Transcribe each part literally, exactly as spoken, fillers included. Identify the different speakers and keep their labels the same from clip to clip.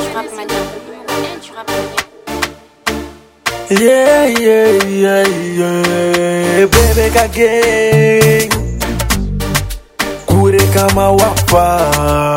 Speaker 1: rappes mania. Tu rappes mania.
Speaker 2: Yeah, yeah, yeah, yeah. Baby kage kure kama wafa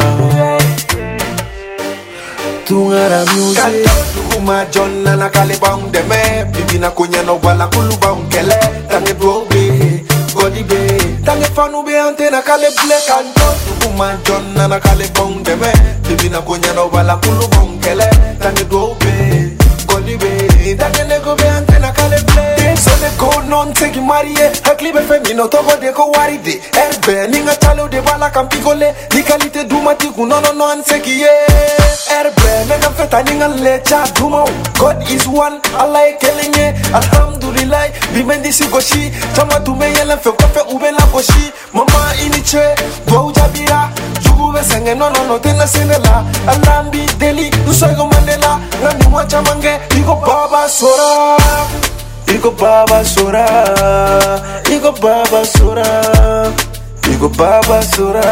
Speaker 2: tungara music
Speaker 3: kanto kuma jonna na kale bang deme bibina kunya no wala kulu bang kele tange brobe godi be tange fanu be antena kale ble kanto kuma jonna na kale bang deme bibina kunya no wala kulu bang kele tange brobe godi be tange nego be antena kale ble so de ko non tegi marie hakli be femino to go de ko waride erbe ninga talo de wala kampigole ni kalite dumati ku no no no anseki erbe mega feta ninga lecha dumo God is one Allah e kelenye alhamdulillah bimendi si goshi tama tume yela fe ko fe ubela goshi mama iniche do jabira jugu be senge no no no tena senela alambi deli usogo mandela ngani mwacha mange iko baba sora iko baba sora iko baba sora iko baba sora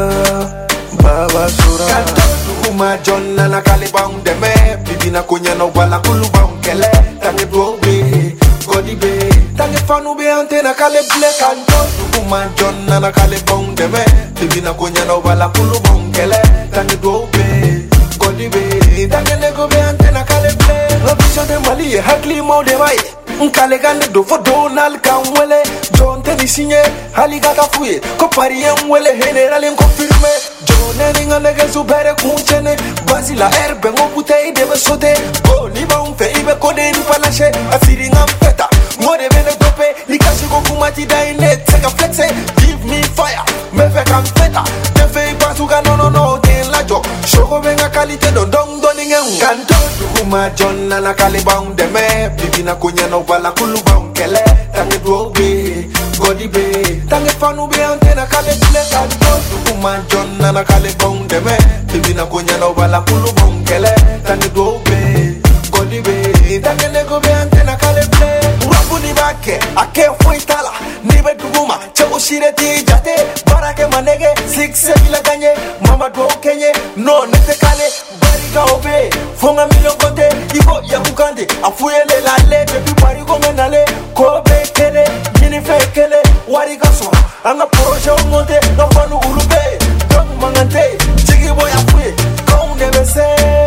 Speaker 3: baba sora kuma jonna na kale bang deme bibina kunya no wala kulu bang kele tange brobe godi be tange fanu be antena kale ble kanto kuma jonna na kale bang deme bibina kunya no wala kulu bang kele tange brobe godi be tange nego be antena kale ble no vision de mali hakli mo de mai nkale gande do fo Donald kan wele John teni signé haliga ka fuye ko pari en wele general en confirmé John ninga nege subere kunchene basila erbe ngo butei debe sote go ni ba un fe ibe kode ni palache afiri ngam feta ngode bene tope ni kashi go kumati dai net take a flexe give me fire me fe kan feta te fe pasuga no no no ten la jo shoko benga kalite don don don ngen kanto kuma jonna na kale bang de me bibina kunya no wala kulu bang kele tange brobe godi be tange fanu be antena kale ble kanto kuma jonna na kale bang de me bibina kunya no wala kulu bang kele tange brobe godi be tange nego be antena kale ble rabu ni bake ake fuitala ni be duguma chego shireti jate barake manege six bila ganye mama do kenye no nete kale barika obe fonga million kote iko ya bukande afuyele lale bebi bari ko menale ko be kele mini fe kele wari gaso anga projet monte no fanu ulube donc mangante jigi boy afuye ko ndebe se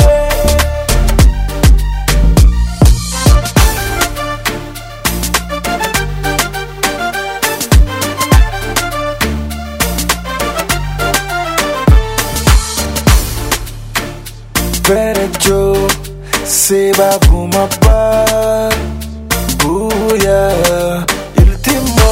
Speaker 3: Better Joe, Seba Bumapa, Booyah, Ultimo,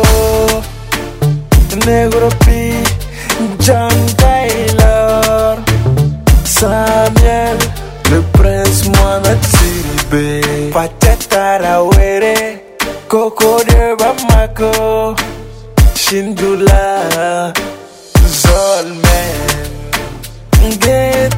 Speaker 3: Negro P, John Taylor, Samuel, le prince Mohamed Siribe, Patata Were, Coco de Bamako, Shindula, Zolman, Get